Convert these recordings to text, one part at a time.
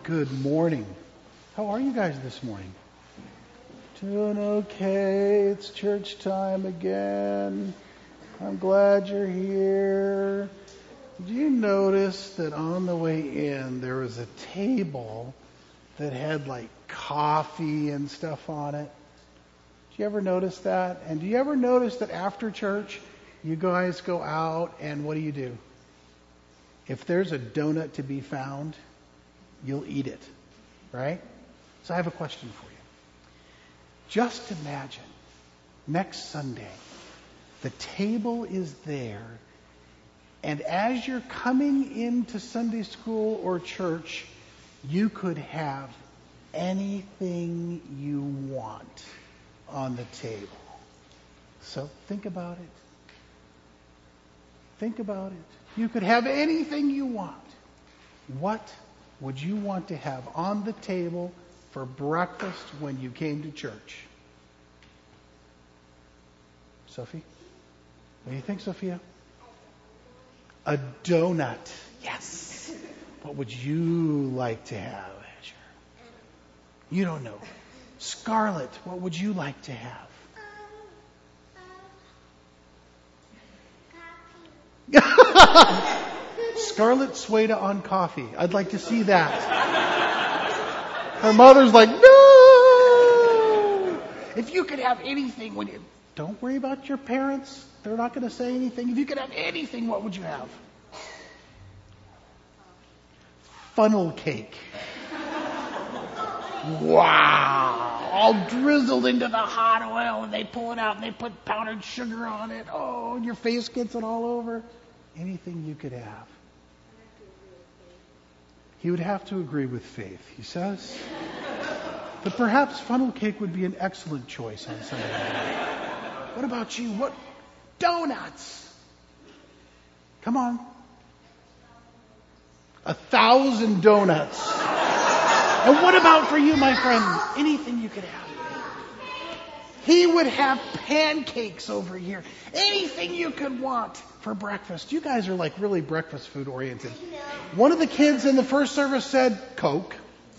Good morning. How are you guys this morning? Doing okay. It's church time again. I'm glad you're here. Did you notice that on the way in there was a table that had like coffee and stuff on it? Did you ever notice that? And do you ever notice that after church you guys go out and what do? If there's a donut to be found, you'll eat it, right? So I have a question for you. Just imagine next Sunday, the table is there, and as you're coming into Sunday school or church, you could have anything you want on the table. So think about it. Think about it. You could have anything you want. What would you want to have on the table for breakfast when you came to church? Sophie? What do you think, Sophia? A donut. Yes. What would you like to have, Asher? You don't know. Scarlett, what would you like to have? Coffee. Scarlett Sueda on coffee. I'd like to see that. Her mother's like, no! If you could have anything don't worry about your parents. They're not going to say anything. If you could have anything, what would you have? Funnel cake. Wow. All drizzled into the hot oil, and they pull it out and they put powdered sugar on it. Oh, and your face gets it all over. Anything you could have. He would have to agree with Faith, he says. But perhaps funnel cake would be an excellent choice on Sunday morning. What about you? What? Donuts. Come on. 1,000 donuts. And what about for you, my friend? Anything you could have. He would have pancakes over here. Anything you could want for breakfast. You guys are like really breakfast food oriented. One of the kids in the first service said Coke.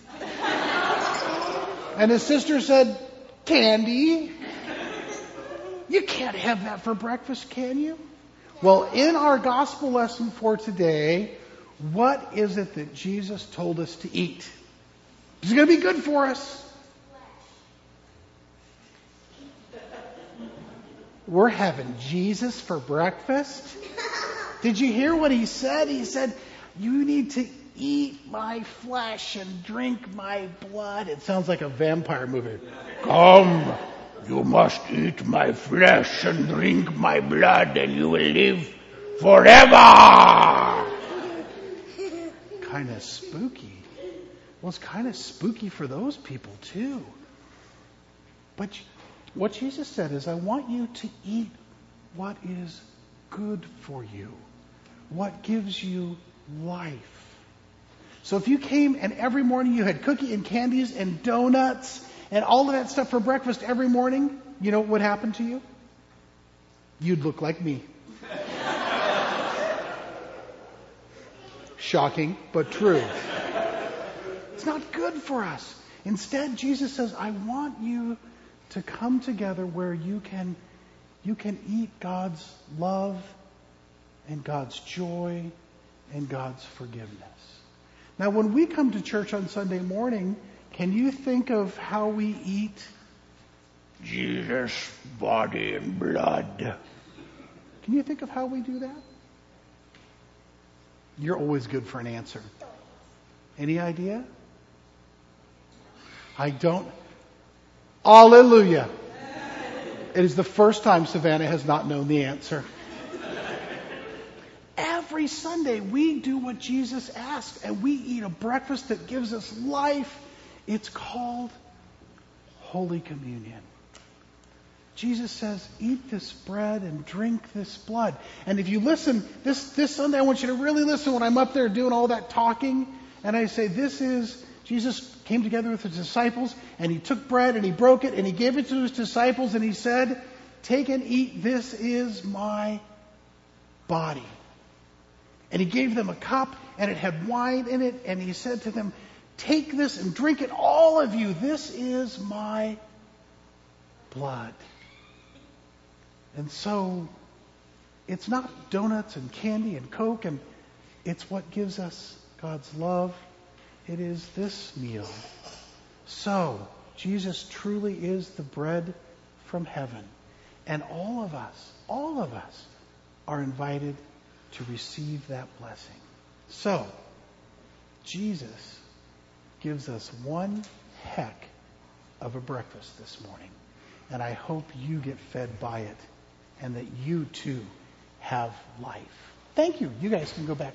And his sister said candy. You can't have that for breakfast, can you? Well, in our gospel lesson for today, what is it that Jesus told us to eat? It's going to be good for us. We're having Jesus for breakfast. Did you hear what he said? He said, you need to eat my flesh and drink my blood. It sounds like a vampire movie. Come, you must eat my flesh and drink my blood and you will live forever. Kind of spooky. Well, it's kind of spooky for those people too. But what Jesus said is, I want you to eat what is good for you, what gives you life. So if you came and every morning you had cookie and candies and donuts and all of that stuff for breakfast every morning, you know what would happen to you? You'd look like me. Shocking, but true. It's not good for us. Instead, Jesus says, I want you to come together where you can eat God's love and God's joy and God's forgiveness. Now, when we come to church on Sunday morning, can you think of how we eat Jesus' body and blood? Can you think of how we do that? You're always good for an answer. Any idea? I don't. Hallelujah. It is the first time Savannah has not known the answer. Every Sunday we do what Jesus asked and we eat a breakfast that gives us life. It's called Holy Communion. Jesus says, eat this bread and drink this blood. And if you listen, this Sunday I want you to really listen when I'm up there doing all that talking. And I say, Jesus came together with his disciples and he took bread and he broke it and he gave it to his disciples and he said, take and eat, this is my body. And he gave them a cup and it had wine in it and he said to them, Take this and drink it, all of you. This is my blood. And so it's not donuts and candy and Coke, and it's what gives us God's love. It is this meal. So Jesus truly is the bread from heaven. And all of us are invited to receive that blessing. So Jesus gives us one heck of a breakfast this morning. And I hope you get fed by it and that you too have life. Thank you. You guys can go back.